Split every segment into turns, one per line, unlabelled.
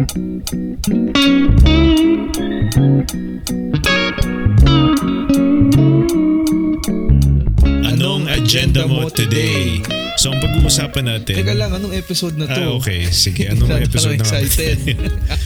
Anong agenda mo today? So, ang pag-uusapan natin...
Teka lang, anong episode na to?
Okay. Sige, anong episode na?
Excited.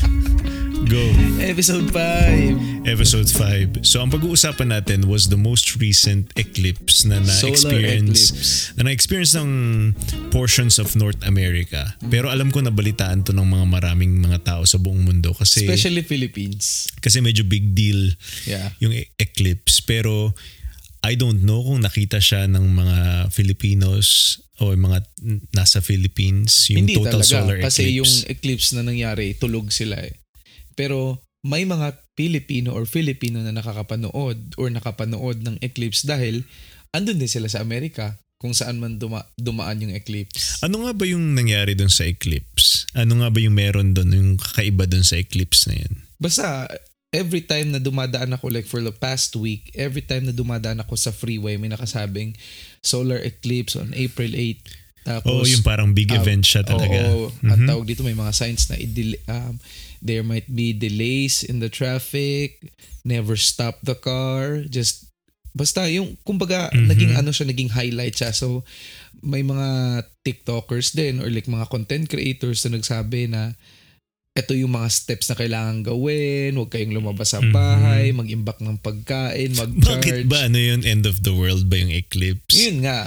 Go.
Episode 5.
Episode 5. So, ang pag-uusapan natin was the most recent eclipse na na-experience ng portions of North America. Pero alam ko nabalitaan to ng maraming mga tao sa buong mundo kasi...
Especially Philippines.
Kasi medyo big deal yung eclipse. Pero I don't know kung nakita siya ng mga Filipinos o mga nasa Philippines, yung
hindi
total
talaga,
solar eclipse.
Kasi yung eclipse na nangyari, tulog sila eh. Pero may mga Pilipino or Filipino na nakakapanood or nakapanood ng eclipse dahil andun din sila sa Amerika kung saan man dumaan yung eclipse.
Ano nga ba yung nangyari dun sa eclipse? Ano nga ba yung meron dun, yung kakaiba dun sa eclipse na yun?
Basta every time na dumadaan ako, like for the past week, every time na dumadaan ako sa freeway, may nakasabing solar eclipse on April 8. Tapos,
yung parang big event siya talaga.
Ang tawag dito, may mga signs na there might be delays in the traffic, never stop the car, basta yung kumbaga naging highlight siya. So may mga TikTokers din or like mga content creators na nagsabi na ito yung mga steps na kailangan gawin, huwag kayong lumabas sa bahay, mag-imbak ng pagkain, mag-charge.
Bakit ba? Ano yun? End of the world ba yung eclipse?
Yun nga.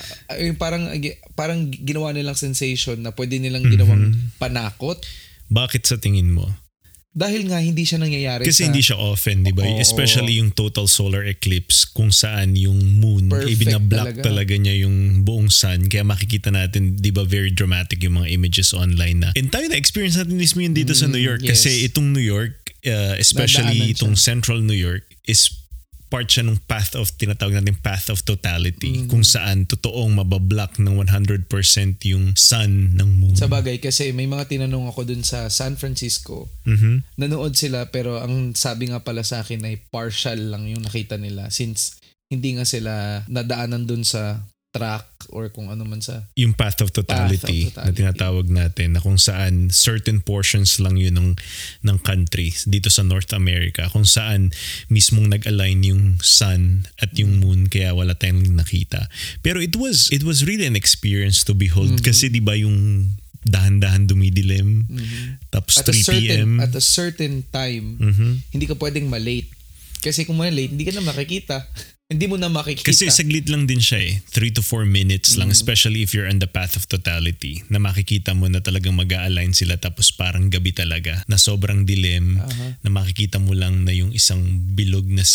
Parang ginawa nilang sensation na pwede nilang ginawang panakot.
Bakit sa tingin mo?
Dahil nga hindi siya nangyayari
kasi hindi siya often, di ba? Especially yung total solar eclipse kung saan yung moon, ibinablock talaga niya yung buong sun. Kaya makikita natin, di ba, very dramatic yung mga images online na. And tayo na-experience natin mismo yun dito sa New York.
Yes.
Kasi itong New York, especially itong central New York, is part siya ng tinatawag natin path of totality, kung saan totoong mabablock ng 100% yung sun ng moon.
Sa bagay, kasi may mga tinanong ako dun sa San Francisco. Nanood sila pero ang sabi nga pala sa akin ay partial lang yung nakita nila since hindi nga sila nadaanan dun sa track or kung ano man sa
yung path of totality na tinatawag natin, na kung saan certain portions lang yun ng country dito sa North America kung saan mismong nag-align yung sun at yung moon, kaya wala tayong nakita. Pero it was really an experience to behold kasi di ba yung dahan-dahan dumidilim tapos
at
3 p.m.
At a certain time hindi ka pwedeng malate kasi kung malate hindi ka na makikita. Hindi mo na makikita.
Kasi saglit lang din siya 3 to 4 minutes lang, especially if you're on the path of totality, na makikita mo na talagang mag-a-align sila tapos parang gabi talaga na sobrang dilim, na makikita mo lang na yung isang bilog na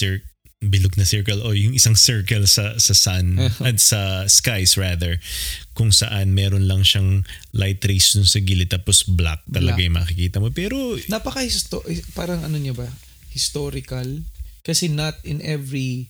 circle o yung isang circle sa sun at sa skies rather, kung saan meron lang siyang light rays dun sa gilid tapos black talaga yung makikita mo. Pero
parang ano niya ba, historical, kasi not in every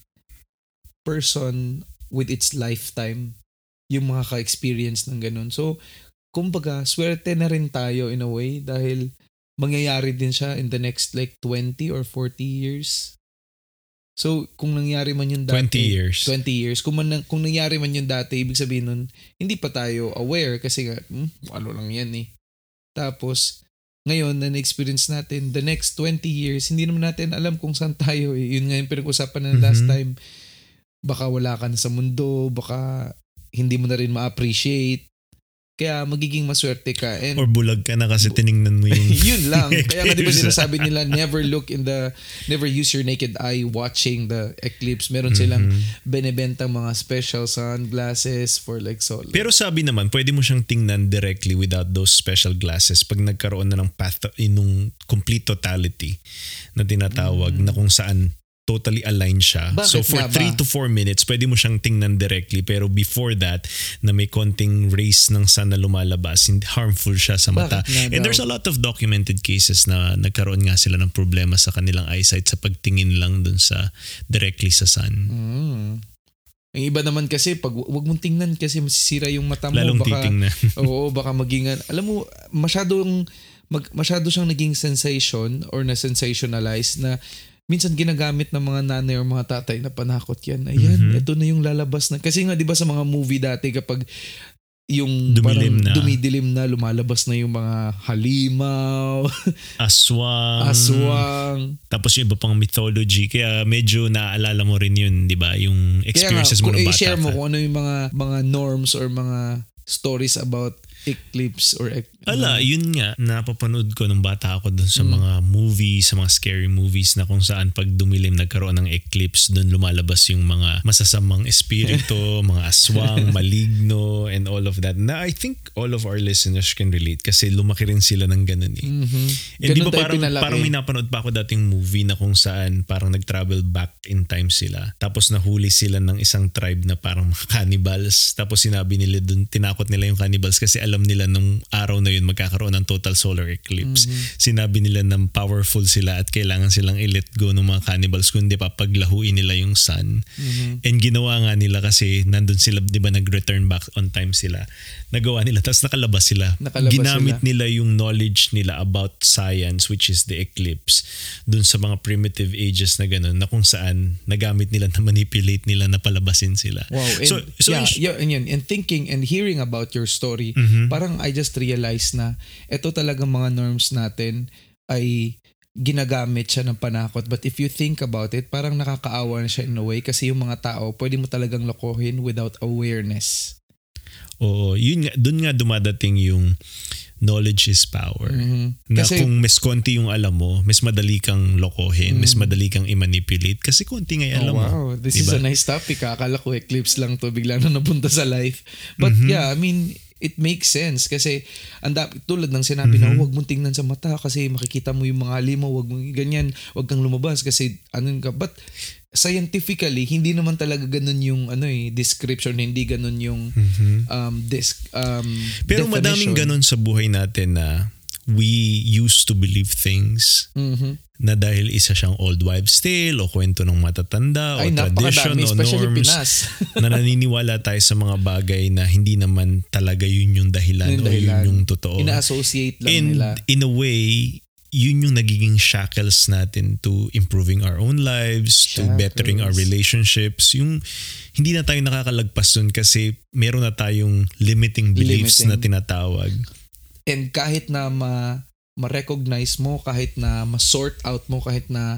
person with its lifetime yung mga ka-experience ng ganun. So, kumbaga, swerte na rin tayo in a way dahil mangyayari din siya in the next like 20 or 40 years. So, kung nangyari man yun dati... 20 years. Kung nangyari man yun dati, ibig sabihin nun, hindi pa tayo aware kasi nga, ano lang yan eh. Tapos, ngayon na na-experience natin, the next 20 years, hindi naman natin alam kung saan tayo eh. Yun nga yung pinag-usapan na last time. Baka wala ka na sa mundo, baka hindi mo na rin ma-appreciate. Kaya magiging maswerte ka.
Or bulag ka na kasi tiningnan mo yung...
Yun lang. Kaya nga diba sinasabi nila, never use your naked eye watching the eclipse. Meron silang benebentang mga special sunglasses for like solar.
Pero sabi naman, pwede mo siyang tingnan directly without those special glasses pag nagkaroon na ng path nung complete totality na tinatawag na kung saan totally aligned siya.
Bakit
so for 3 to 4 minutes, pwede mo siyang tingnan directly. Pero before that, na may konting rays ng sun na lumalabas, harmful siya sa mata. And there's a lot of documented cases na nagkaroon nga sila ng problema sa kanilang eyesight sa pagtingin lang dun sa directly sa sun.
Ang iba naman kasi, pag wag mong tingnan kasi masisira yung mata mo.
Lalong titingnan.
Oo, baka magingan. Alam mo, masyado siyang naging sensation or na-sensationalize na minsan ginagamit ng mga nanay or mga tatay na panakot yan. Ayan, ito na yung lalabas na. Kasi nga, di ba sa mga movie dati kapag yung
Dumilim
parang
na.
dumidilim na, lumalabas na yung mga halimaw, aswang.
Tapos yung iba pang mythology. Kaya medyo naaalala mo rin yun, di ba? Yung experiences mo ng bata
i-share mo
ka.
kung ano yung mga norms or mga stories about eclipse or
yun nga, napapanood ko nung bata ako dun sa mga movies, sa mga scary movies na kung saan pag dumilim nagkaroon ng eclipse, dun lumalabas yung mga masasamang espiritu, mga aswang, maligno, and all of that. Na I think all of our listeners can relate kasi lumaki rin sila ng ganun eh. And di ba parang may napanood pa ako dating movie na kung saan parang nag-travel back in time sila. Tapos nahuli sila ng isang tribe na parang mga cannibals. Tapos sinabi nila dun, tinakot nila yung cannibals kasi alam nila nung araw na yun magkakaroon ng total solar eclipse. Sinabi nila na powerful sila at kailangan silang i-let go ng mga cannibals kundi papaglahuin nila yung sun. And ginawa nga nila kasi nandun sila, di ba nag-return back on time sila. Nagawa nila, tapos nakalabas sila. Ginamit nila yung knowledge nila about science, which is the eclipse, dun sa mga primitive ages na ganun, na kung saan nagamit nila na manipulate nila na palabasin sila.
Wow. And thinking and hearing about your story, parang I just realized na ito talaga mga norms natin ay ginagamit siya ng panakot. But if you think about it, parang nakakaawa na siya in a way kasi yung mga tao, pwede mo talagang lokohin without awareness.
Oo, yun nga, dun nga dumadating yung knowledge is power. Na kasi, kung mas konti yung alam mo, mas madali kang lokohin, mas madali kang i-manipulate kasi konti nga yung alam mo.
Wow, this is a nice topic. Akala ko eclipse lang to, bigla na napunta sa life. But yeah, I mean, it makes sense kasi tulad ng sinabi na huwag mong tingnan sa mata kasi makikita mo yung mga halimaw, huwag mong ganyan, huwag kang lumabas kasi but scientifically hindi naman talaga ganun yung description, hindi ganun yung
pero
definition.
Madaming ganun sa buhay natin na we used to believe things na dahil isa siyang old wives tale o kwento ng matatanda o tradition o norms na naniniwala tayo sa mga bagay na hindi naman talaga yun yung dahilan o yun yung totoo.
Ina-associate lang nila.
In a way, yun yung nagiging shackles natin to improving our own lives, to bettering our relationships. Yung hindi na tayo nakakalagpas dun kasi meron na tayong limiting beliefs na tinatawag.
And kahit na ma-recognize mo, kahit na ma-sort out mo, kahit na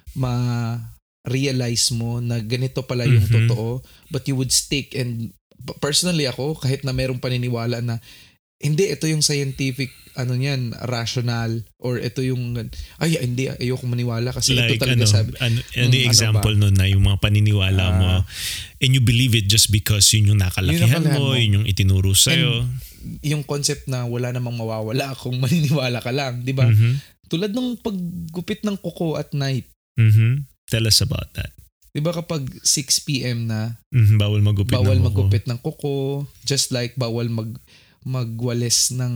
ma-realize mo na ganito pala yung totoo, but you would stick. And personally ako, kahit na merong paniniwala na hindi, ito yung scientific rational, or ito yung hindi, ayoko maniwala kasi like, ito talaga sabi.
Ano example nun na yung mga paniniwala mo and you believe it just because yun yung nakalakihan mo, yun yung itinuro sa'yo.
Yung concept na wala namang mawawala kung maniniwala ka lang, di ba? Tulad ng paggupit ng kuko at night.
Tell us about that.
Di ba kapag 6 p.m. na,
bawal magupit ng
kuko, just like bawal magwalis ng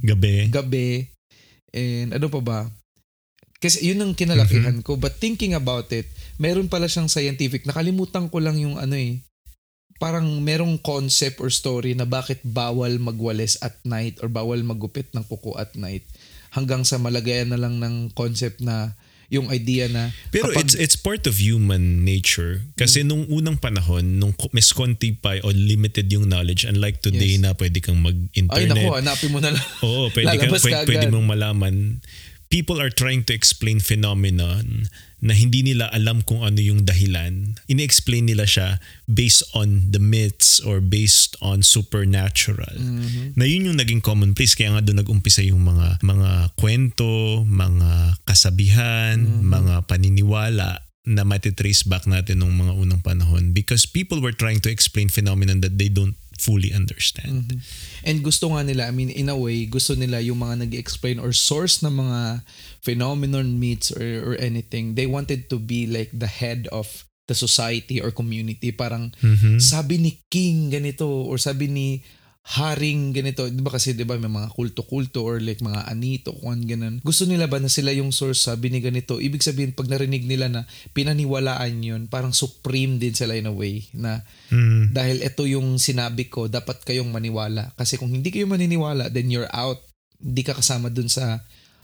gabi. And ano pa ba? Kasi yun ang kinalakihan ko. But thinking about it, meron pala siyang scientific. Nakalimutan ko lang yung parang merong concept or story na bakit bawal magwalis at night or bawal maggupit ng kuko at night. Hanggang sa malagayan na lang ng concept na yung idea na
pero it's part of human nature kasi nung unang panahon nung mas konti pa o limited yung knowledge, unlike today na pwede kang mag-internet.
Ay naku, hanapin mo na lang.
Oo, pwede mong malaman. People are trying to explain phenomenon na hindi nila alam kung ano yung dahilan. Ini-explain nila siya based on the myths or based on supernatural. Na yun yung naging commonplace. Kaya nga doon nag-umpisa yung mga kwento, mga kasabihan, mga paniniwala na matitrace back natin nung mga unang panahon because people were trying to explain phenomenon that they don't fully understand.
And gusto nga nila, I mean, in a way, gusto nila yung mga nag-explain or source ng mga phenomenon, myths, or anything. They wanted to be like the head of the society or community. Parang sabi ni King ganito or sabi ni Haring ganito. Diba kasi diba may mga kulto-kulto or like mga anito kung ganun. Gusto nila ba na sila yung source sabi ni ganito? Ibig sabihin pag narinig nila na pinaniwalaan yun, parang supreme din sila in a way na dahil ito yung sinabi ko, dapat kayong maniwala. Kasi kung hindi kayo maniniwala, then you're out. Hindi ka kasama dun sa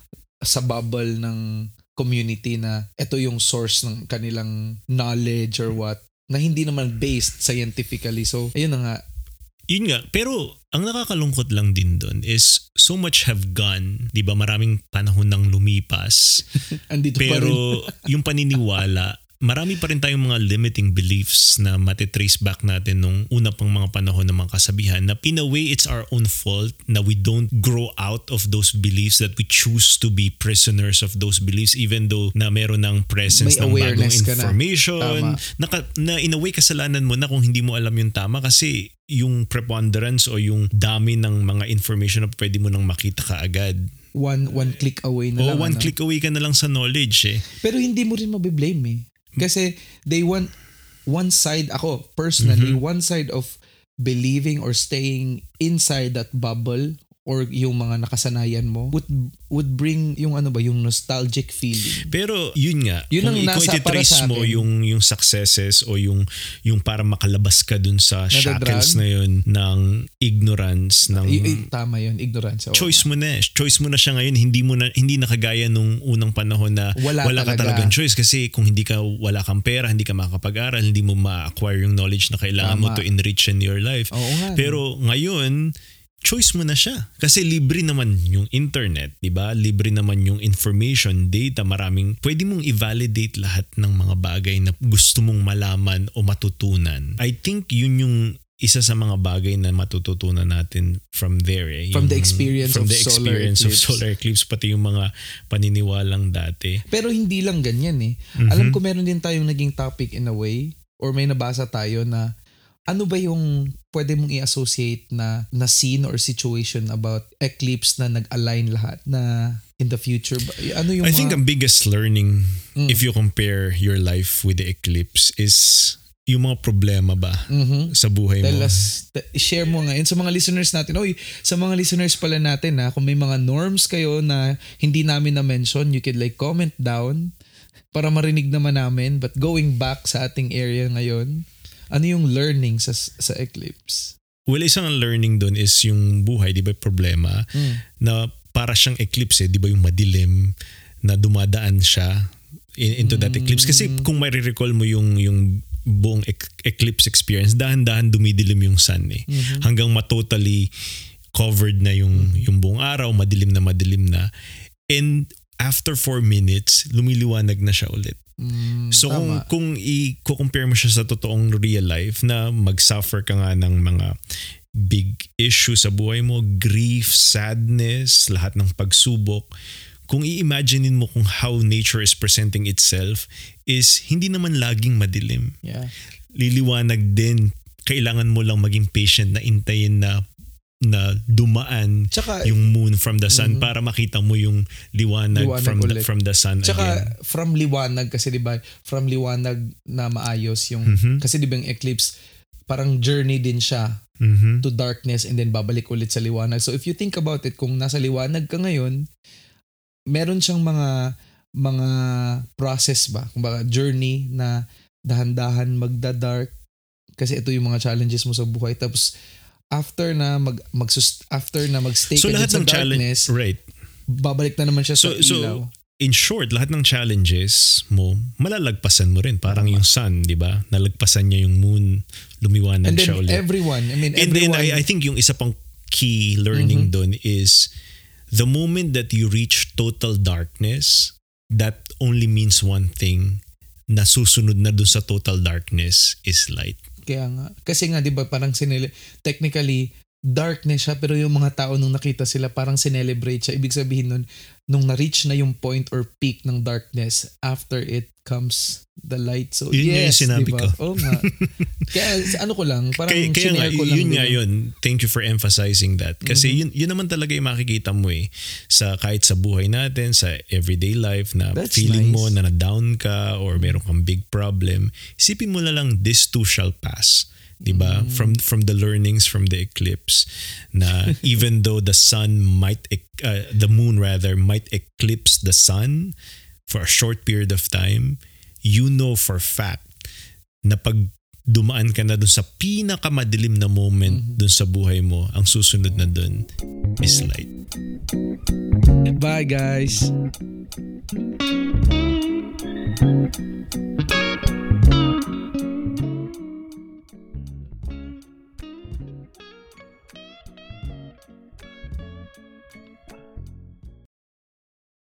bubble ng community na ito yung source ng kanilang knowledge or what na hindi naman based scientifically. So, ayun na nga.
Yun nga, pero ang nakakalungkot lang din doon is so much have gone, 'di ba? Maraming panahon nang lumipas.
Andito pa rin.
Pero yung paniniwala, marami pa rin tayong mga limiting beliefs na matitrace back natin nung una pang mga panahon ng mga kasabihan na in a way it's our own fault na we don't grow out of those beliefs, that we choose to be prisoners of those beliefs even though na meron ng presence
May
ng bagong
awareness ka na.
information. Na in a way kasalanan mo na kung hindi mo alam yung tama kasi yung preponderance o yung dami ng mga information na pwede mo nang makita kaagad.
One click away na lang.
One click away ka na lang sa knowledge eh.
Pero hindi mo rin mabiblame eh. Kasi they want one side, ako personally, one side of believing or staying inside that bubble or yung mga nakasanayan mo would bring yung yung nostalgic feeling.
Pero yun nga,
yun
kung ikaw ititrace mo yung successes o yung para makalabas ka dun sa shackles na yun ng ignorance, ng
tama yun, ignorance.
Choice mo na siya ngayon, hindi na kagaya nung unang panahon na wala ka talagang choice kasi kung wala kang pera, hindi ka makakapag-aral, hindi mo ma-acquire yung knowledge na kailangan mo to enrich in your life. Pero ngayon, choice mo na siya. Kasi libre naman yung internet, di ba? Libre naman yung information, data, maraming pwede mong i-validate lahat ng mga bagay na gusto mong malaman o matutunan. I think yun yung isa sa mga bagay na matututunan natin from there.
From the experience of
solar eclipse, pati yung mga paniniwalang dati.
Pero hindi lang ganyan eh. Alam ko meron din tayong naging topic in a way or may nabasa tayo na ano ba yung pwede mong i-associate na scene or situation about eclipse na nag-align lahat na in the future? Ano yung
I think ang biggest learning if you compare your life with the eclipse is yung mga problema ba sa buhay mo.
Share mo ngayon sa mga listeners natin. Sa mga listeners pala natin kung may mga norms kayo na hindi namin na-mention, you could comment down para marinig naman namin. But going back sa ating area ngayon, ano yung learning sa eclipse?
Well, isang learning doon is yung buhay, di ba, problema na para siyang eclipse, di ba, yung madilim na dumadaan siya into that eclipse. Kasi kung may recall mo yung buong eclipse experience, dahan-dahan dumidilim yung sun hanggang ma-totally covered na yung buong araw, madilim na. And after 4 minutes, lumiliwanag na siya ulit. So kung i-compare mo siya sa totoong real life na mag-suffer ka nga ng mga big issue sa buhay mo, grief, sadness, lahat ng pagsubok, kung i-imaginein mo kung how nature is presenting itself is hindi naman laging madilim. Liliwanag din. Kailangan mo lang maging patient na intayin na dumaan yung moon from the sun para makita mo yung liwanag from the sun again.
From liwanag kasi diba, from liwanag na maayos yung kasi diba yung eclipse parang journey din siya to darkness and then babalik ulit sa liwanag. So if you think about it, kung nasa liwanag ka ngayon, meron siyang mga process ba, kumbaga journey na dahan-dahan magda-dark kasi ito yung mga challenges mo sa buhay. Tapos after na magstay ka
lahat
sa
ng
darkness,
right,
babalik na naman siya sa ilaw.
So in short, lahat ng challenges mo, malalagpasan mo rin. Parang yung sun, di ba? Nalagpasan niya yung moon, lumiwanag siya ulit.
And
then I think yung isa pang key learning doon is the moment that you reach total darkness, that only means one thing, na susunod na dun sa total darkness is light.
Kaya nga. Kasi nga, di ba, parang technically, darkness siya, pero yung mga tao nung nakita sila, parang sinelebrate siya. Ibig sabihin nun, nung na-reach na yung point or peak ng darkness, after it comes the light. So,
yun
yes,
yung sinabi
diba?
ko.
Oo nga. Kaya ano ko lang, parang
kaya nga,
ko lang
yun
din.
nga yun. Thank you for emphasizing that. Kasi yun naman talaga yung makikita mo sa kahit sa buhay natin, sa everyday life na
That's
feeling
nice.
mo na na-down ka or meron kang big problem. Isipin mo na lang, this too shall pass. Diba? From the learnings from the eclipse na even though the moon might eclipse the sun for a short period of time, you know for fact na pag dumaan ka na dun sa pinakamadilim na moment dun sa buhay mo, ang susunod na dun is light.
Bye guys!